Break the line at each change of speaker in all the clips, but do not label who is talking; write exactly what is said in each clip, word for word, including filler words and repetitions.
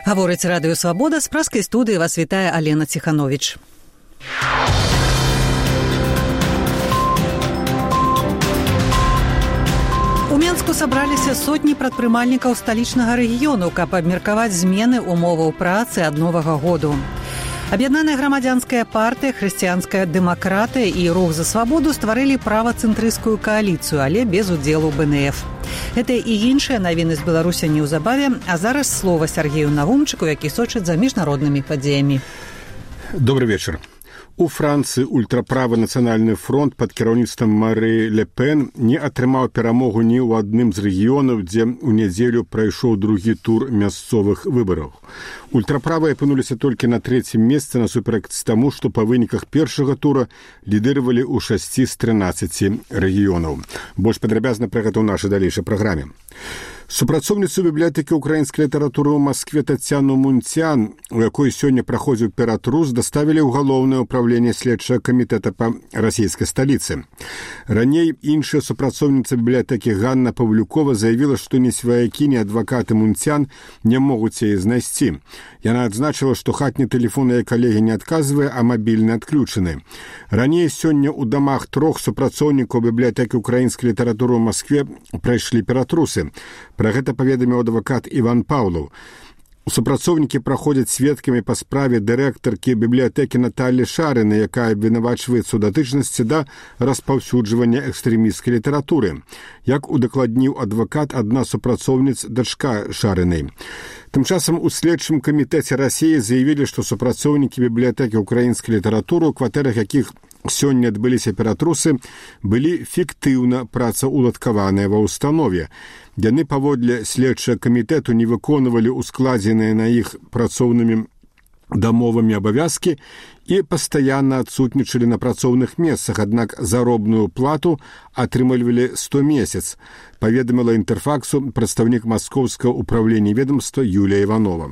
Гаворыць радыё «Свабода», з праскай студыі вас вітае Алена Ціхановіч. У Менску сабраліся сотні прадпрымальнікаў сталічнага рэгіёну, каб абмеркаваць змены умоваў працы ад новага году. Аб'яднаная грамадзянская партыя, хрысціянская дэмакратыя і рух за свабоду стварылі правацэнтрысцкую кааліцыю, але без удзелу бэ эн эф. Гэта і іншыя навіны з Беларусі неўзабаве, а зараз слова Сергею Навумчыку, які сочыць за міжнароднымі падзеямі.
Добрый вечер. У Францыі ультраправы нацыянальны фронт пад кіраўніцтвам Мары Ле Пен не атрымаў перамогу ні ў адным з рэгіёнаў, дзе ў нядзелю прайшоў другі тур мясцовых выбараў. Ультраправыя апынуліся толькі на трэцім месцы насуперак таму, што па выніках першага тура лідыравалі ў шасці з трынаццаці рэгіёнаў. Больш падрабязна пра гэта ў нашай далейшай праграме. Супрацоўніцу бібліятэкі ўкраінскай літаратуры ў Маскве Тацяну Мунцян, у якой сёння праходзіў ператрус, даставілі ў галоўнае ўправленне следчага камітэта па расійскай сталіцы. Раней іншая супрацоўніца бібліятэкі Ганна Павлюкова заявіла, што ні сваякі, ні адвакаты Мунцян не могуць яе знайсці. Яна адзначыла, што хатні тэлефон яе калегі не адказвае, а мабільны адключаны. Раней сёння ў дамах трох супрацоўнікаў бібліятэкі ўкраінскай літаратуры ў Маскве прайшлі ператрусы. Пра гэта паведаміў адвакат Іван Паўлаў. Супрацоўнікі праходзяць сведкамі па справе дырэктаркі бібліятэкі Наталлі Шарыны, якая абвінавачваецца ў датычнасці да распаўсюджвання экстрэмісцкай літаратуры. Як удакладніў адвакат, адна супрацоўніц дачка Шарынай. Тым часам у следчым камітэце Расіі заявілі, што супрацоўнікі бібліятэкі ўкраінскай літаратуры, у кватэрах якіх сёння адбыліся ператрусы, былі фіктыўна працаўладкаваныя ва ўстанове. Яны паводле следчага камітэту не выконвалі ускладзеныя на іх працоўнымі дамовамі абавязкі і пастаянна адсутнічалі на працоўных месцах, аднак заробную плату атрымлівалі сто месяц, паведаміла Інтэрфаксу прадстаўнік маскоўскага ўправлення ведамства Юлія Іванова.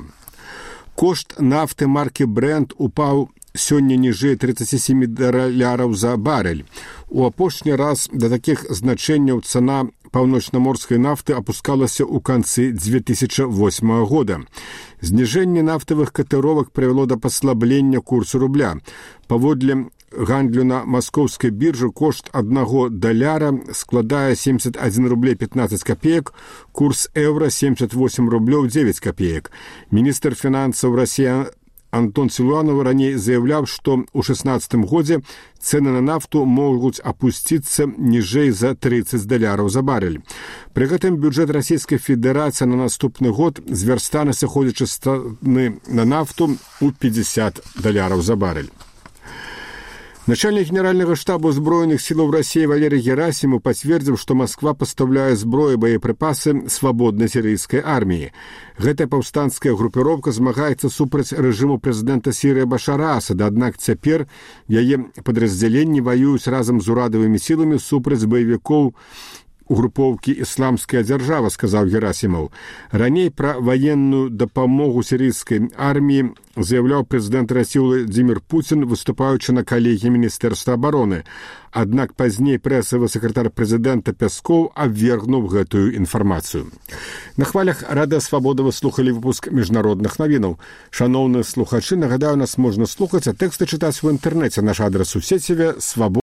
Кошт нафты маркі Brent упаў сёння ніжэй тридцать семь даляраў за барель. У апошні раз да такіх значэнняў цана паўночнаморскай нафты апускалася ў канцы две тысячи восьмага года. Зніжэнне нафтавых катэровак прывяло да паслаблення курсу рубля. Паводле гандлю на маскоўскай біржы кошт аднаго даляра складае семьдесят один рублей пятнадцать копеек, курс еўра семьдесят восемь рублёў девять копеек. Міністр фінансаў Расіі Антон Силуанов раней заяўляў, што ў шестнадцатым годзе цэны на нафту могуць апусціцца ніжэй за тридцать даляраў за барель. Пры гэтым бюджэт Расійскай Федэрацыі на наступны год звярстане сыходзячы з цаны на нафту ў пятьдесят даляраў за барель. Начальник Генерального штаба Збройных силаў России Валерий Герасимов пацвердзіў, што Москва пастаўляе зброю і боепрыпасы свабоднай сірыйскай арміі. Гэтая паўстанцкая групіроўка змагаецца супраць рэжыму прэзідэнта Сірыі Башара Асада, аднак цяпер яе падраздзяленні ваююць разам з урадавымі сіламі супраць баевікоў групоўкі «Ісламская дзяржава», сказаў Герасимов. Раней пра ваенную дапамогу сірыйскай арміі заяўляў прэзідэнт Расіі Владзімір Пуцін, выступаючы на калегіі Міністэрства абароны. Аднак пазней прэсавы сакратар прэзідэнта Пяскоў абвергнуў гэтую інфармацыю. На хвалях Радыё Свабода вы слухалі выпуск міжнародных навінаў. Шаноўныя слухачы, нагадаю, нас можна слухаць, а тэксты чытаць у інтэрнэце. Наш адрас у сеціве свабода.